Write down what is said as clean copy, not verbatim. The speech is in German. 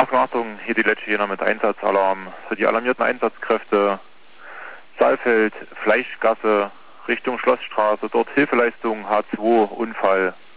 Übernachtung, hier die letzte Jena mit Einsatzalarm. Für die alarmierten Einsatzkräfte Saalfeld, Fleischgasse, Richtung Schlossstraße, dort Hilfeleistung H2, Unfall.